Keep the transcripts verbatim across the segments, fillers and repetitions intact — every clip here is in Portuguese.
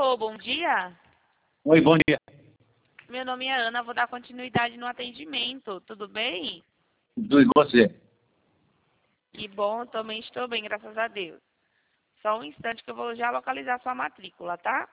Alô, bom dia. Oi, bom dia. Meu nome é Ana, vou dar continuidade no atendimento, tudo bem? Tudo e você? Que bom, também estou bem, graças a Deus. Só um instante que eu vou já localizar sua matrícula, tá?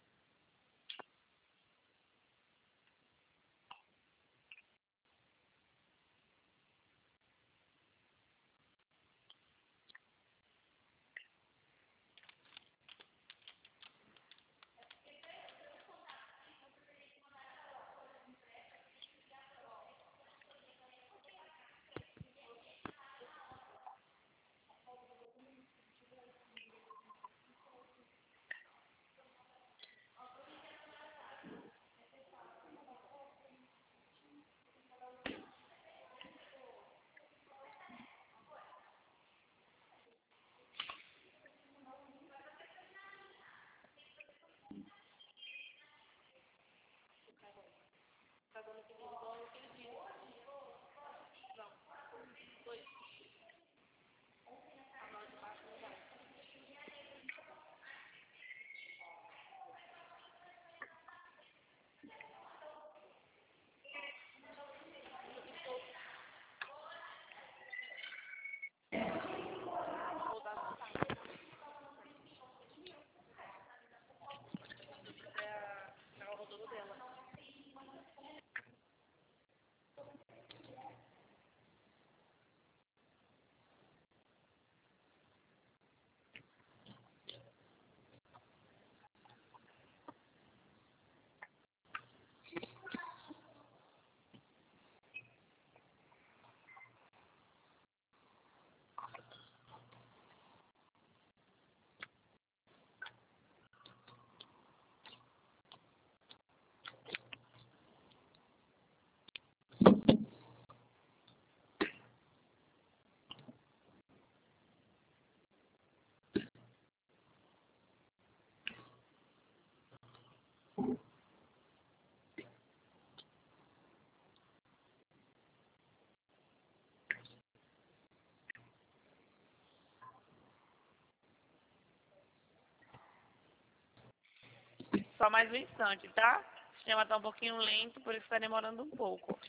Só mais um instante, tá? O sistema está um pouquinho lento, por isso está demorando um pouco.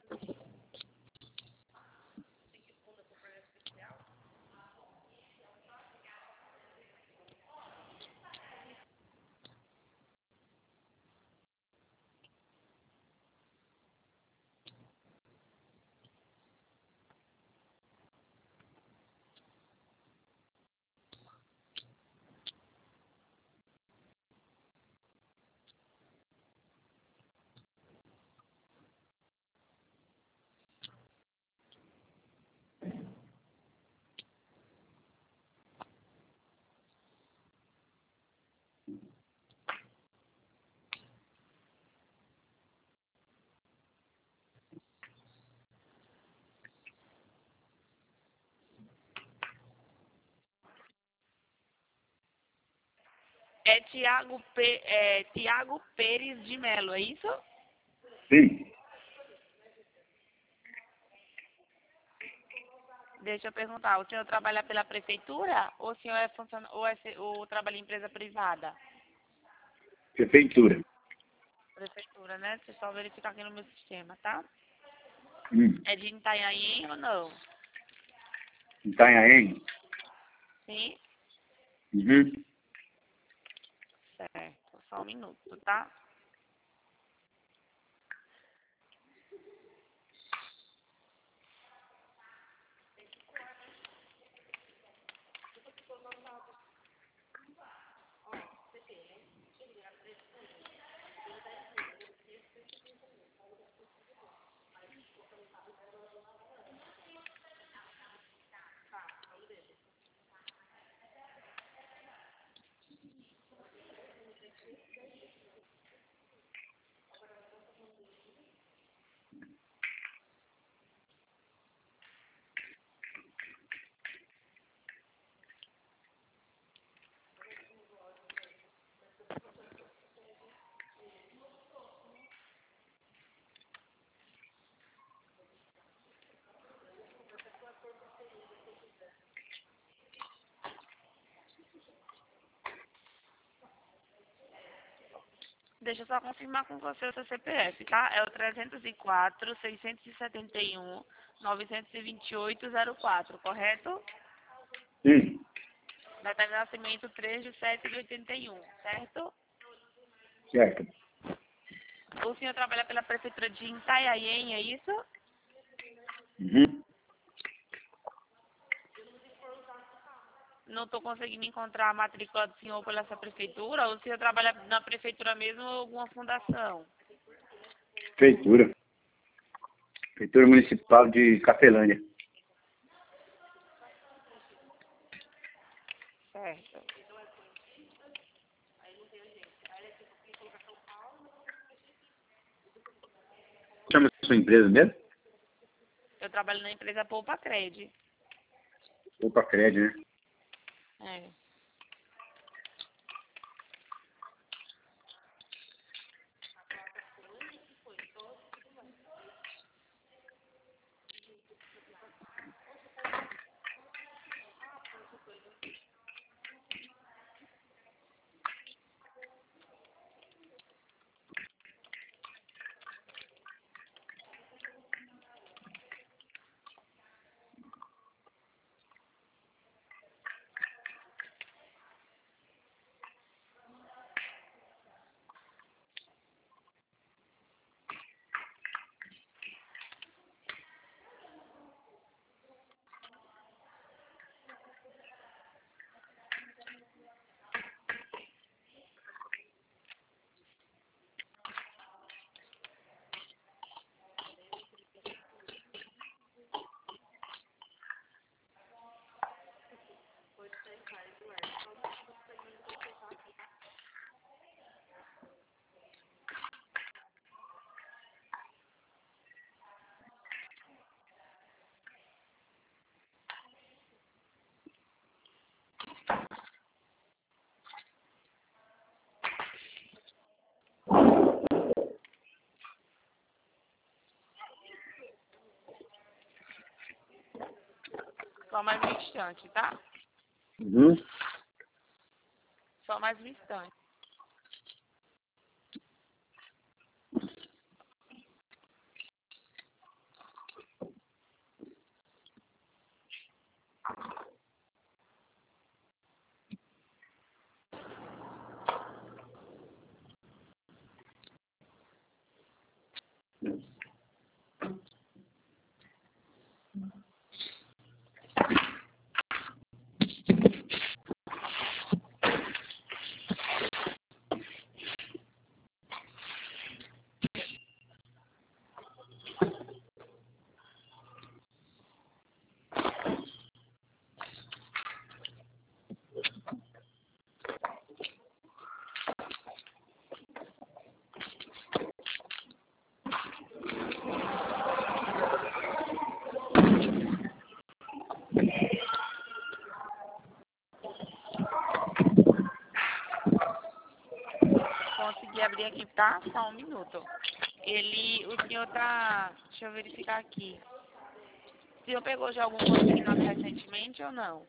É Tiago P... é Tiago Pérez de Melo, é isso? Sim. Deixa eu perguntar, o senhor trabalha pela prefeitura ou o senhor é funciona... ou, é... ou trabalha em empresa privada? Prefeitura. Prefeitura, né? Deixa eu só verificar aqui no meu sistema, tá? Hum. É de Itanhaém ou não? Itanhaém? Sim? Uhum. Certo, só um minuto, tá? Deixa eu só confirmar com você o seu C P F, tá? É o trezentos e quatro, seiscentos e setenta e um, novecentos e vinte e oito, zero quatro, correto? Sim. Data de nascimento três de sete de oitenta e um, certo? Certo. O senhor trabalha pela prefeitura de Itanhaém, é isso? Uhum. Não estou conseguindo encontrar a matrícula do senhor pela essa prefeitura. Ou o senhor trabalha na prefeitura mesmo ou alguma fundação? Prefeitura. Prefeitura Municipal de Cafelândia. Certo. Chama a sua empresa mesmo? Eu trabalho na empresa Poupa Cred. Opa, crédito, né? É. Só mais um instante, tá? Uhum. Só mais um instante. Consegui abrir aqui, tá? Só um minuto. Ele, o senhor tá... Deixa eu verificar aqui. O senhor pegou já algum consignado recentemente ou não?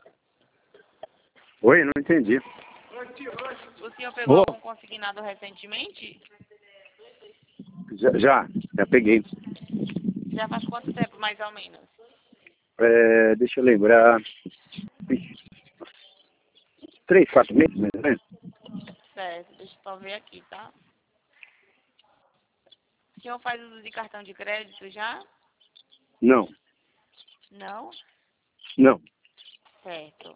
Oi, não entendi. O senhor pegou Ô. algum consignado recentemente? Já, já, já peguei. Já faz quanto tempo, mais ou menos? É, deixa eu lembrar. Três, quatro meses, mais ou menos? Certo, deixa eu só ver aqui, tá? O senhor faz uso de cartão de crédito já? Não, Não? não. Certo.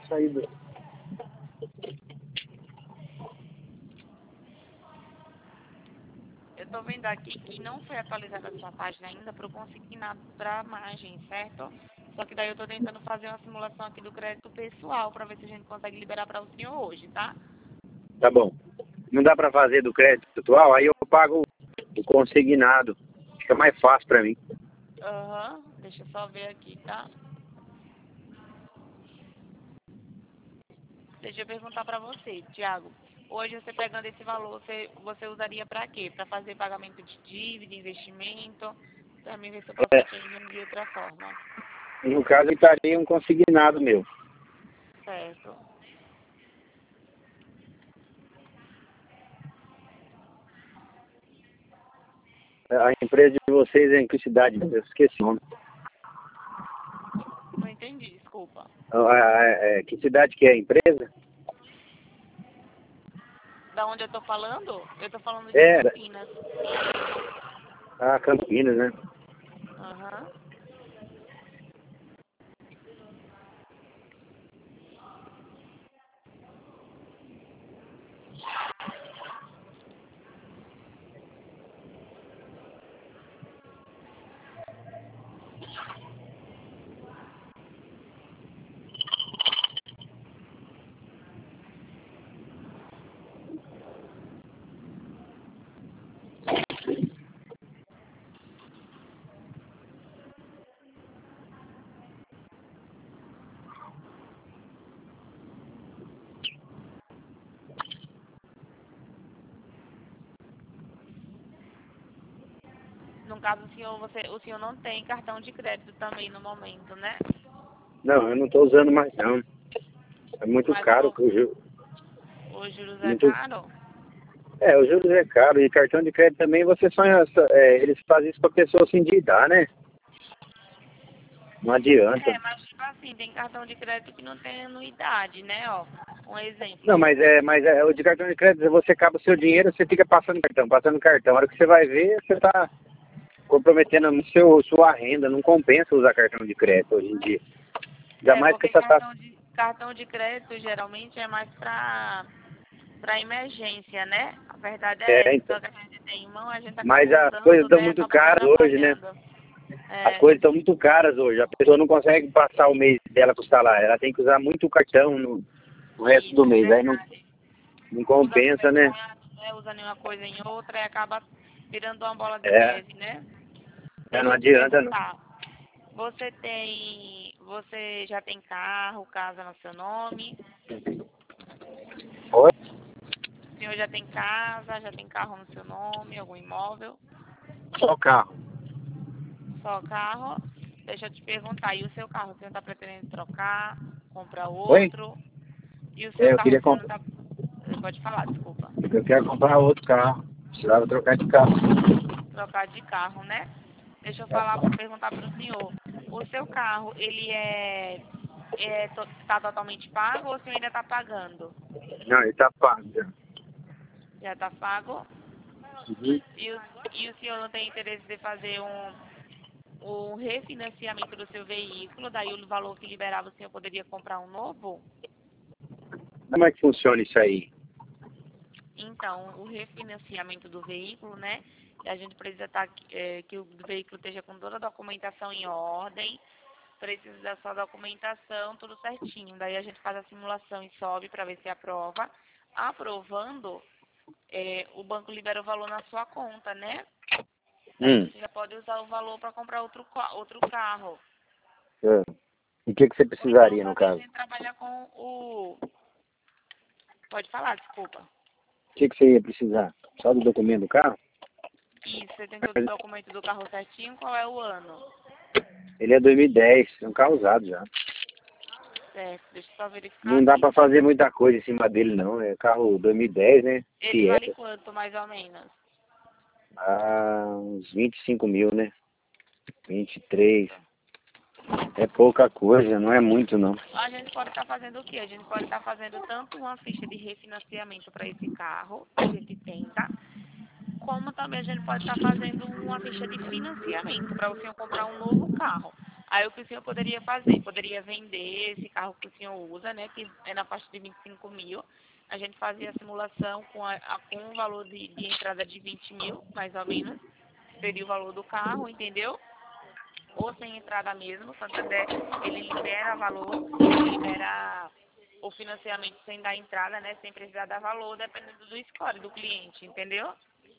sair do... Eu tô vendo aqui que não foi atualizada a sua página ainda para o consignado para margem, certo? Só que daí eu tô tentando fazer uma simulação aqui do crédito pessoal para ver se a gente consegue liberar para o senhor hoje, tá? Tá bom. Não dá pra fazer do crédito atual, aí eu pago o consignado. Fica mais fácil pra mim. Aham, deixa eu só ver aqui, tá? Deixa eu perguntar para você, Thiago. Hoje você pegando esse valor, você, você usaria para quê? Para fazer pagamento de dívida, investimento? Para mim ver se eu posso É, atender de outra forma. no caso, eu estaria um consignado meu. Certo. A empresa de vocês é em que cidade? Eu esqueci o nome. Não entendi, desculpa. Ah, é, é, que cidade que é a empresa? Da onde eu tô falando? Eu tô falando de É, Campinas. a Campinas, né? Aham. No caso, o senhor, você, o senhor não tem cartão de crédito também no momento, né? Não, eu não estou usando mais não. É muito Mas caro. o, O ju... os juros é muito... caro? É, o juros é caro. E cartão de crédito também, você só... É, eles fazem isso para pessoa se endividar, né? Não adianta. É, mas tipo assim, tem cartão de crédito que não tem anuidade, né? Ó, um exemplo. Não, mas é, mas é o de cartão de crédito, você acaba o seu dinheiro, você fica passando cartão, passando cartão. A hora que você vai ver, você está comprometendo no seu, sua renda, não compensa usar cartão de crédito hoje em dia. Ainda É, mais que porque essa taxa. cartão de, cartão de crédito geralmente é mais pra, pra emergência, né? A verdade é É, essa. então. Só que a gente tem em mão, a gente Mas acaba as coisas usando, estão né? muito Acaba se caras hoje, né? atrapalhando. As É, coisas estão muito caras hoje. A pessoa não consegue passar o mês dela com o salário. Ela tem que usar muito cartão no, no resto do isso, é mês. Aí não, verdade. não Usa no compensa, né? mercado, né? Usa em uma coisa em outra e acaba virando uma bola de É, neve, né? é, não Deixa eu te adianta não. perguntar. Você tem. Você já tem carro, casa no seu nome? Oi? O senhor já tem casa, já tem carro no seu nome, algum imóvel? Só carro. Só carro? Deixa eu te perguntar, e o seu carro, o senhor está pretendendo trocar, comprar Oi? outro? E o seu É, eu carro, queria o senhor não comprar. está... Pode falar, desculpa. Eu quero comprar outro carro. Precisava trocar de carro. Trocar de carro, né? Deixa eu falar, perguntar para o senhor. O seu carro, ele é... Está é, tá totalmente pago ou o senhor ainda está pagando? Não, ele tá pago já. Já está pago? Uhum. E o, e o senhor não tem interesse de fazer um, um refinanciamento do seu veículo, daí o valor que liberava o senhor poderia comprar um novo? Como é que funciona isso aí? Então, o refinanciamento do veículo, né? A gente precisa estar, é, que o veículo esteja com toda a documentação em ordem, precisa da sua documentação, tudo certinho. Daí a gente faz a simulação e sobe para ver se aprova. Aprovando, é, o banco libera o valor na sua conta, né? Daí Hum. você já pode usar o valor para comprar outro, ca- outro carro. É. E o que, que você Ou então precisaria no também a caso? gente trabalha com o... Pode falar, desculpa. O que, que você ia precisar? Só do documento do carro? Isso, você tem todo o documento do carro certinho, qual é o ano? Ele é dois mil e dez, é um carro usado já. Certo, deixa eu só verificar Não dá aqui. pra fazer muita coisa em cima dele não, é carro dois mil e dez, né? Ele vale Fiesta. quanto, mais ou menos? Ah, uns vinte e cinco mil, né? vinte e três. É pouca coisa, não é muito não. A gente pode estar fazendo o quê? A gente pode estar fazendo tanto uma ficha de refinanciamento para esse carro, que a gente tenta, como também a gente pode estar fazendo uma ficha de financiamento para o senhor comprar um novo carro. Aí o que o senhor poderia fazer? Poderia vender esse carro que o senhor usa, né? Que é na faixa de vinte e cinco mil. A gente fazia a simulação com, a, a, com um valor de, de entrada de vinte mil, mais ou menos. Seria o valor do carro, entendeu? Ou sem entrada mesmo. Santander, ele libera valor, ele libera o financiamento sem dar entrada, né? Sem precisar dar valor, dependendo do score do cliente, entendeu?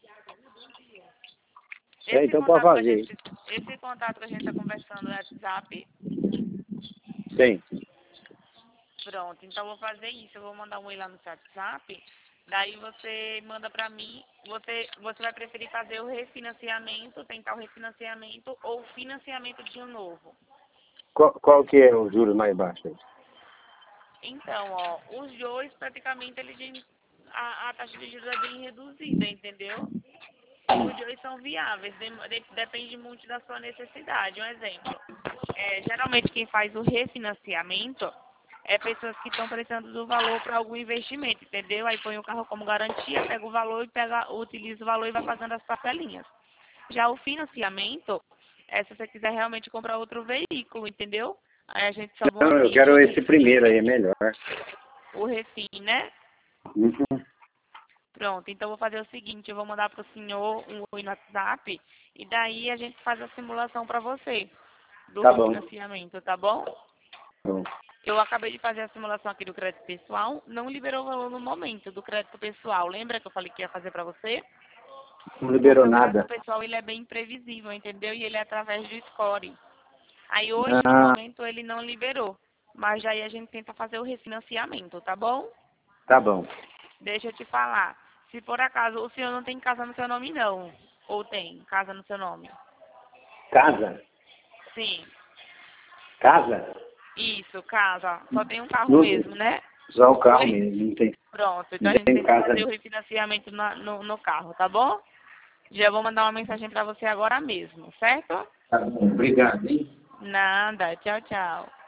É, Esse então pode contato, que a fazer gente, isso. esse contato que a gente está conversando no WhatsApp, Sim. pronto. Então, eu vou fazer isso. Eu vou mandar um e lá no seu WhatsApp. Daí você manda pra mim. Você, você vai preferir fazer o refinanciamento, tentar o refinanciamento ou o financiamento de um novo? Qual, qual que é o juro mais baixo aí? Então, ó, os dois praticamente eles têm- a, a taxa de juros é bem reduzida, entendeu? Os dois são viáveis, dem- de- depende muito da sua necessidade. Um exemplo, é, geralmente quem faz o refinanciamento é pessoas que estão precisando do valor para algum investimento, entendeu? Aí põe o carro como garantia, pega o valor e pega, utiliza o valor e vai pagando as parcelinhas. Já o financiamento é se você quiser realmente comprar outro veículo, entendeu? Aí a gente chama o Não, eu amigo, quero o esse refin, primeiro aí, é melhor. o refin, né? Uhum. Pronto, então eu vou fazer o seguinte, eu vou mandar para o senhor um oi no WhatsApp e daí a gente faz a simulação para você do Tá bom. refinanciamento, tá bom? Tá bom. Eu acabei de fazer a simulação aqui do crédito pessoal, não liberou o valor no momento do crédito pessoal. Lembra que eu falei que ia fazer para você? Não Porque liberou o crédito nada. pessoal ele é bem imprevisível, entendeu? E ele é através do score. Aí hoje, no Ah, momento, ele não liberou. Mas aí a gente tenta fazer o refinanciamento, tá bom? tá bom. Deixa eu te falar. Se por acaso o senhor não tem casa no seu nome, não. Ou tem casa no seu nome? Casa? Sim. Casa? Isso, casa. Só tem um carro Não, mesmo, né? só o carro Oi? mesmo, não tem, Pronto. Então não a gente tem tenta casa. fazer o refinanciamento na- no, no carro, tá bom? Já vou mandar uma mensagem pra você agora mesmo, certo? Tá bom, obrigado, hein? Nada. Tchau, tchau.